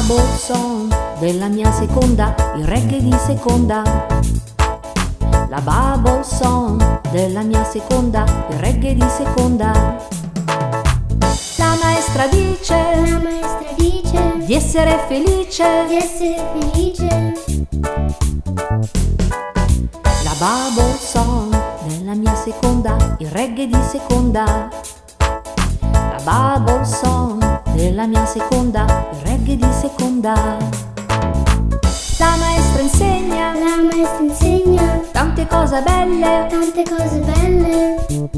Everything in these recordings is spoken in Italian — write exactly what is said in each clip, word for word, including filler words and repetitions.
bubble song della mia seconda, il reggae di seconda. La bubble song della mia seconda, il reggae di seconda. La maestra dice, La maestra dice di essere felice, di essere felice. La bubble song della mia seconda, il reggae di seconda. La bubble song della mia seconda, il reggae di seconda. La maestra insegna, La maestra insegna tante cose belle. tante cose belle.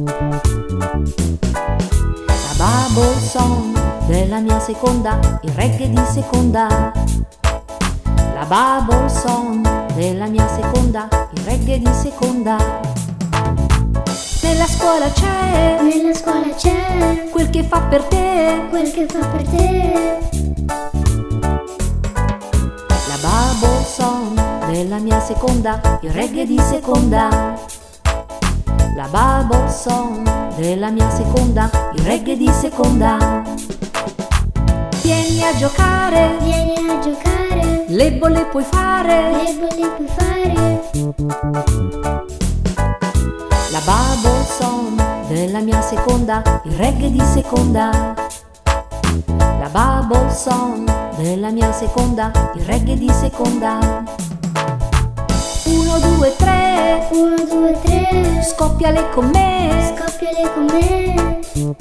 La bubble song della mia seconda, il reggae di seconda. La bubble song della mia seconda, il reggae di seconda. Nella scuola c'è Nella scuola c'è quel che fa per te. quel che fa per te. La bubble song della mia seconda, il reggae di seconda. La bubble song della mia seconda, il reggae di seconda. Vieni a giocare, Vieni a giocare, le bolle puoi fare. le bolle puoi fare. La bubble song della mia seconda, il reggae di seconda. La bubble song della mia seconda, il reggae di seconda. Uno, due, tre, Uno, due, tre, scoppiale con me. scoppiale con me.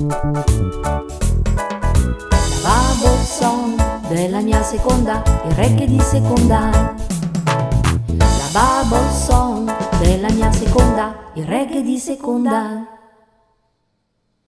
La bubble song della mia seconda, il reggae di seconda. La bubble song della mia seconda, il reggae di seconda.